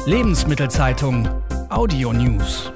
Lebensmittelzeitung Audio News.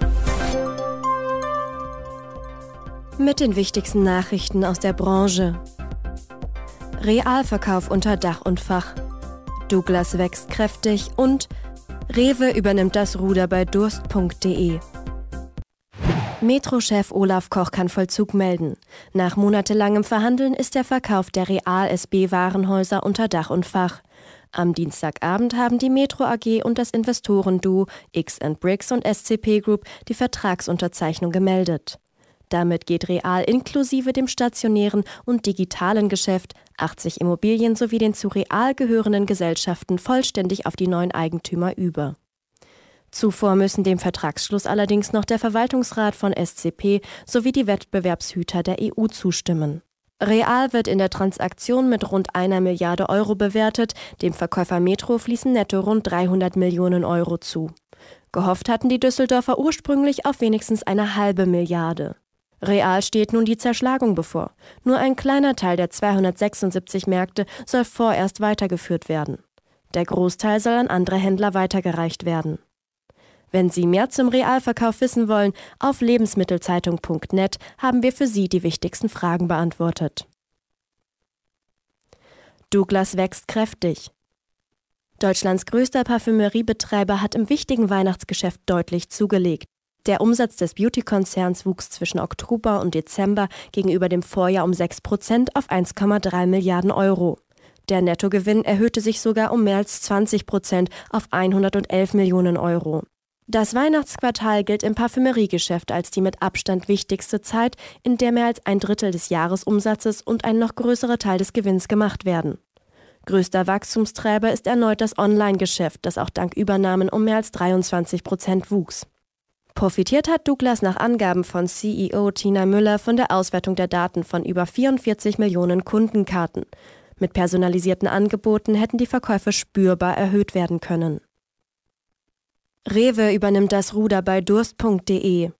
Mit den wichtigsten Nachrichten aus der Branche. Realverkauf unter Dach und Fach. Douglas wächst kräftig und Rewe übernimmt das Ruder bei Durst.de. Metro-Chef Olaf Koch kann Vollzug melden. Nach monatelangem Verhandeln ist der Verkauf der Real-SB-Warenhäuser unter Dach und Fach. Am Dienstagabend haben die Metro AG und das Investorenduo X&Bricks und SCP Group die Vertragsunterzeichnung gemeldet. Damit geht Real inklusive dem stationären und digitalen Geschäft, 80 Immobilien sowie den zu Real gehörenden Gesellschaften vollständig auf die neuen Eigentümer über. Zuvor müssen dem Vertragsschluss allerdings noch der Verwaltungsrat von SCP sowie die Wettbewerbshüter der EU zustimmen. Real wird in der Transaktion mit rund 1 Milliarde Euro bewertet, dem Verkäufer Metro fließen netto rund 300 Millionen Euro zu. Gehofft hatten die Düsseldorfer ursprünglich auf wenigstens 1,5 Milliarde. Real steht nun die Zerschlagung bevor. Nur ein kleiner Teil der 276 Märkte soll vorerst weitergeführt werden. Der Großteil soll an andere Händler weitergereicht werden. Wenn Sie mehr zum Realverkauf wissen wollen, auf lebensmittelzeitung.net haben wir für Sie die wichtigsten Fragen beantwortet. Douglas wächst kräftig. Deutschlands größter Parfümeriebetreiber hat im wichtigen Weihnachtsgeschäft deutlich zugelegt. Der Umsatz des Beauty-Konzerns wuchs zwischen Oktober und Dezember gegenüber dem Vorjahr um 6% auf 1,3 Milliarden Euro. Der Nettogewinn erhöhte sich sogar um mehr als 20% auf 111 Millionen Euro. Das Weihnachtsquartal gilt im Parfümeriegeschäft als die mit Abstand wichtigste Zeit, in der mehr als 1/3 des Jahresumsatzes und ein noch größerer Teil des Gewinns gemacht werden. Größter Wachstumstreiber ist erneut das Online-Geschäft, das auch dank Übernahmen um mehr als 23% wuchs. Profitiert hat Douglas nach Angaben von CEO Tina Müller von der Auswertung der Daten von über 44 Millionen Kundenkarten. Mit personalisierten Angeboten hätten die Verkäufe spürbar erhöht werden können. Rewe übernimmt das Ruder bei Durst.de.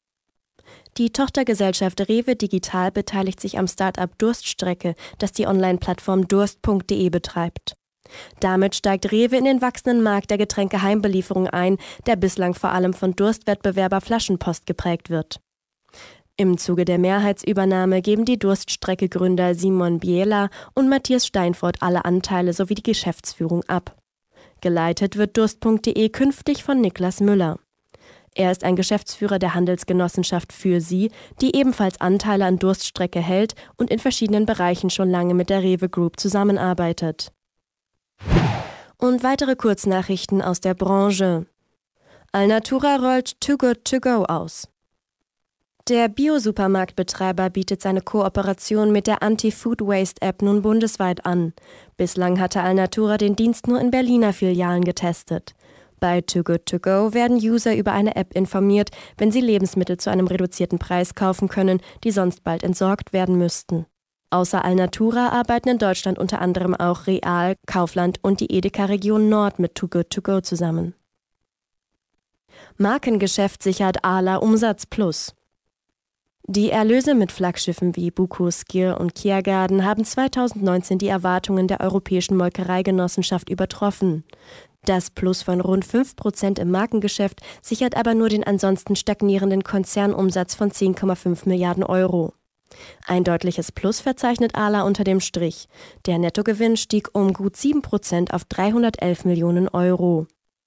Die Tochtergesellschaft Rewe Digital beteiligt sich am Start-up Durststrecke, das die Online-Plattform Durst.de betreibt. Damit steigt Rewe in den wachsenden Markt der Getränke-Heimbelieferung ein, der bislang vor allem von Durstwettbewerber Flaschenpost geprägt wird. Im Zuge der Mehrheitsübernahme geben die Durststrecke-Gründer Simon Biela und Matthias Steinfort alle Anteile sowie die Geschäftsführung ab. Geleitet wird Durst.de künftig von Niklas Müller. Er ist ein Geschäftsführer der Handelsgenossenschaft Für Sie, die ebenfalls Anteile an Durststrecke hält und in verschiedenen Bereichen schon lange mit der Rewe Group zusammenarbeitet. Und weitere Kurznachrichten aus der Branche. Alnatura rollt Too Good To Go aus. Der Bio-Supermarktbetreiber bietet seine Kooperation mit der Anti-Food-Waste-App nun bundesweit an. Bislang hatte Alnatura den Dienst nur in Berliner Filialen getestet. Bei Too Good To Go werden User über eine App informiert, wenn sie Lebensmittel zu einem reduzierten Preis kaufen können, die sonst bald entsorgt werden müssten. Außer Alnatura arbeiten in Deutschland unter anderem auch Real, Kaufland und die Edeka Region Nord mit Too Good To Go zusammen. Markengeschäft sichert Arla Umsatz plus. Die Erlöse mit Flaggschiffen wie Buko, Skier und Kiergarden haben 2019 die Erwartungen der Europäischen Molkereigenossenschaft übertroffen. Das Plus von rund 5% im Markengeschäft sichert aber nur den ansonsten stagnierenden Konzernumsatz von 10,5 Milliarden Euro. Ein deutliches Plus verzeichnet Arla unter dem Strich. Der Nettogewinn stieg um gut 7% auf 311 Millionen Euro.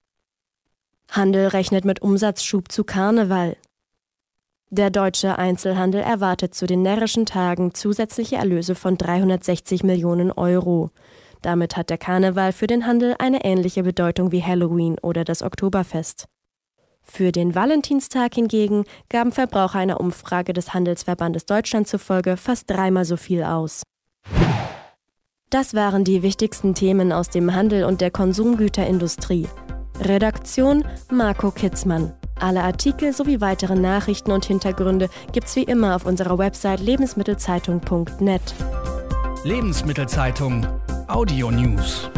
Handel rechnet mit Umsatzschub zu Karneval. Der deutsche Einzelhandel erwartet zu den närrischen Tagen zusätzliche Erlöse von 360 Millionen Euro. Damit hat der Karneval für den Handel eine ähnliche Bedeutung wie Halloween oder das Oktoberfest. Für den Valentinstag hingegen gaben Verbraucher einer Umfrage des Handelsverbandes Deutschland zufolge fast 3-mal so viel aus. Das waren die wichtigsten Themen aus dem Handel und der Konsumgüterindustrie. Redaktion Marco Kitzmann. Alle Artikel sowie weitere Nachrichten und Hintergründe gibt's wie immer auf unserer Website lebensmittelzeitung.net. Lebensmittelzeitung Audio News.